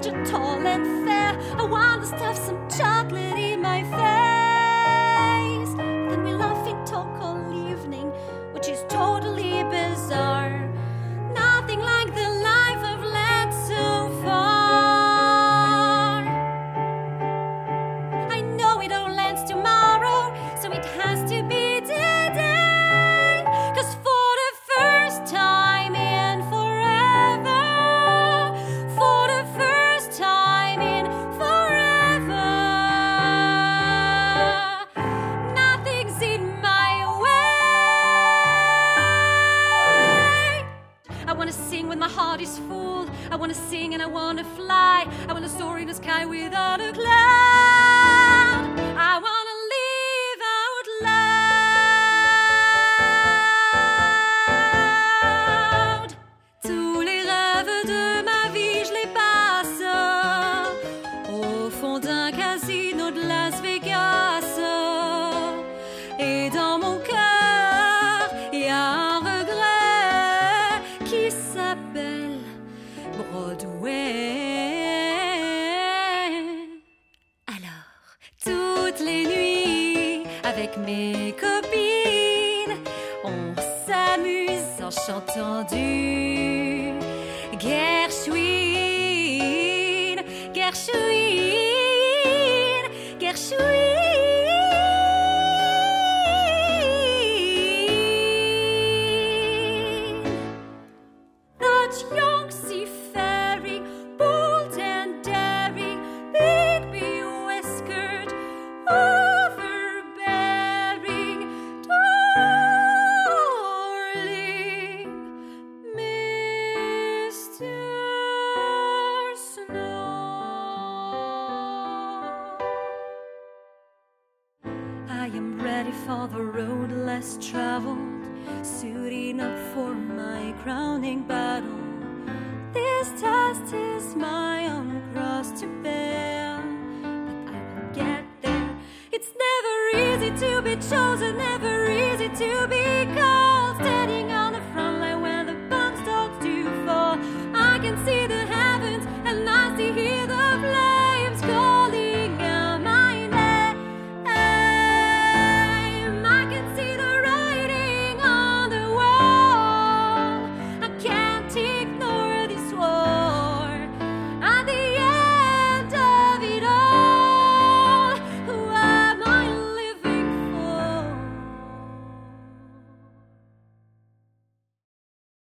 you're tall and fair. I want to stuff some chocolate in my face. Then we laugh and talk all evening, which is totally bizarre. Nothing like the life I've led so far. I know it all ends tomorrow, so it has to be today. 'Cause for the first time in forever, for the first time in forever, nothing's in my way. I wanna sing when my heart is full. I wanna sing and I wanna fly. I wanna soar in the sky without a cloud. I wanna live out loud. Tous les rêves de ma vie, je les passe au fond d'un casino de Las Vegas. Et dans mon cœur, il y a un regret qui s'appelle Broadway. Alors, toutes les nuits, avec mes copines, on s'amuse en chantant du Gershwin, Gershwin, Gershwin. That young seafaring, bold and daring, big bewhiskered, overbearing, darling, Mr. Snow. I am ready for the road less traveled, suiting up for my crowning battle. This task is my own cross to bear, but I will get there. It's never easy to be chosen.